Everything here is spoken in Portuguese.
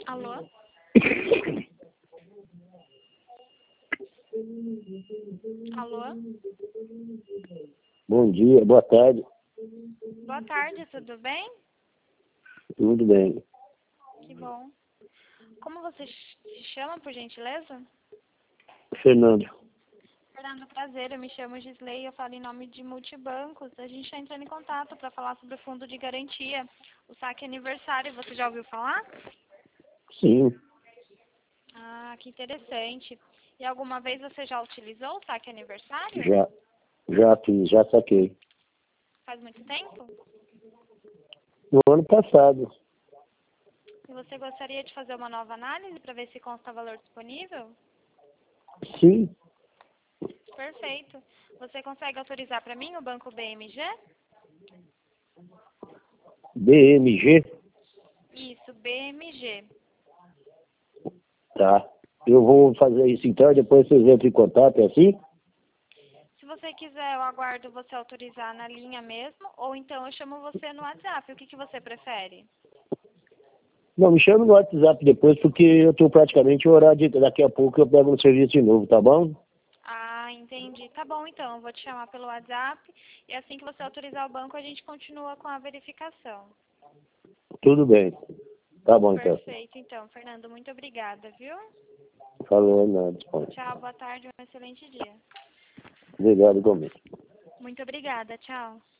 Alô? Alô? Bom dia, boa tarde. Boa tarde, tudo bem? Tudo bem. Que bom. Como você se chama, por gentileza? Fernando. Fernando, prazer, eu me chamo Gisley, eu falo em nome de Multibancos. A gente está entrando em contato para falar sobre o fundo de garantia, o saque aniversário. Você já ouviu falar? Sim, Ah, que interessante. E alguma vez você já utilizou o saque aniversário? já fiz, já saquei. Faz muito tempo? No ano passado. E você gostaria de fazer uma nova análise para ver se consta valor disponível? Sim, Perfeito. Você consegue autorizar para mim o banco BMG? BMG, Isso, BMG. tá. Eu vou fazer isso então, depois vocês entram em contato, é assim? Se você quiser, eu aguardo você autorizar na linha mesmo, ou então eu chamo você no WhatsApp. O que você prefere? Não, me chama no WhatsApp depois, porque eu estou praticamente em horário de... Daqui a pouco eu pego no serviço de novo, tá bom? Ah, entendi. Tá bom, então. Eu vou te chamar pelo WhatsApp e assim que você autorizar o banco, a gente continua com a verificação. Tudo bem. Tá bom então. Perfeito, então. Fernando, muito obrigada, viu? Falou, nada, dispõe. Tchau, boa tarde, um excelente dia. Obrigado, igualmente. Muito obrigada, tchau.